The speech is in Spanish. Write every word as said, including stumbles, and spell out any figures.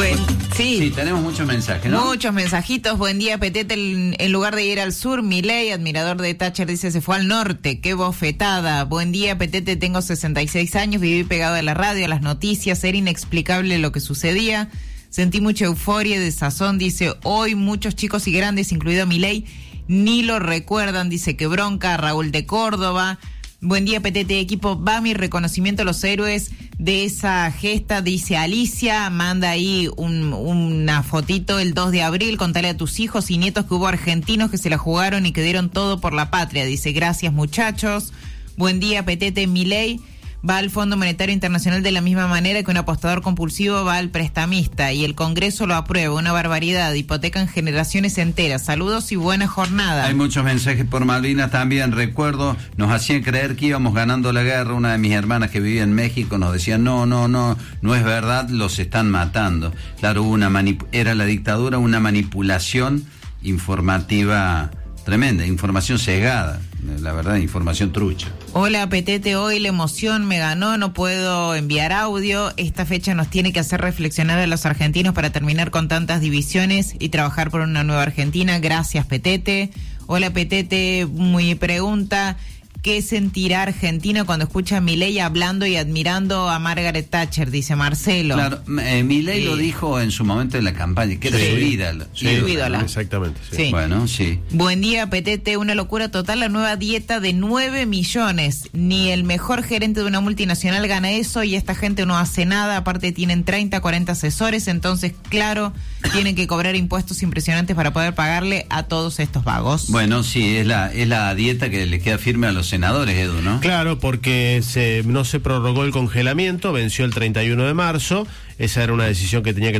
Buen, sí. Sí, tenemos muchos mensajes, ¿no? Muchos mensajitos. Buen día, Petete. En, en lugar de ir al sur, Milei, admirador de Thatcher, dice, se fue al norte. Qué bofetada. Buen día, Petete. Tengo sesenta y seis años, viví pegado a la radio, a las noticias. Era inexplicable lo que sucedía. Sentí mucha euforia y desazón. Dice, hoy muchos chicos y grandes, incluido Milei, ni lo recuerdan. Dice, que bronca. Raúl de Córdoba. Buen día, Petete, equipo. Va mi reconocimiento a los héroes de esa gesta, dice Alicia. Manda ahí un, una fotito el dos de abril. Contale a tus hijos y nietos que hubo argentinos que se la jugaron y que dieron todo por la patria. Dice, gracias, muchachos. Buen día, Petete. Milei va al Fondo Monetario Internacional de la misma manera que un apostador compulsivo va al prestamista y el Congreso lo aprueba. Una barbaridad, hipotecan generaciones enteras. Saludos y buena jornada. Hay muchos mensajes por Malvinas también. Recuerdo, nos hacían creer que íbamos ganando la guerra. Una de mis hermanas que vivía en México nos decía, no, no, no, no es verdad, los están matando. Claro, una manip- era la dictadura, una manipulación informativa tremenda, información cegada, la verdad, información trucha. Hola, Petete, hoy la emoción me ganó, no puedo enviar audio. Esta fecha nos tiene que hacer reflexionar a los argentinos para terminar con tantas divisiones y trabajar por una nueva Argentina. Gracias, Petete. Hola, Petete, muy pregunta, ¿qué sentirá Argentina cuando escucha a Milei hablando y admirando a Margaret Thatcher? Dice Marcelo. Claro, eh, Milei sí. lo dijo en su momento en la campaña, que era Sí. su ídola. Sí, su ídola. Exactamente, sí. Sí. Bueno, sí. Buen día, Petete. Una locura total, la nueva dieta de nueve millones. Ni el mejor gerente de una multinacional gana eso y esta gente no hace nada. Aparte tienen treinta, cuarenta asesores. Entonces, claro, tienen que cobrar impuestos impresionantes para poder pagarle a todos estos vagos. Bueno, sí, es la, es la dieta que le queda firme a los senadores, Edu, ¿no? Claro, porque se, no se prorrogó el congelamiento, venció el treinta y uno de marzo. Esa era una decisión que tenía que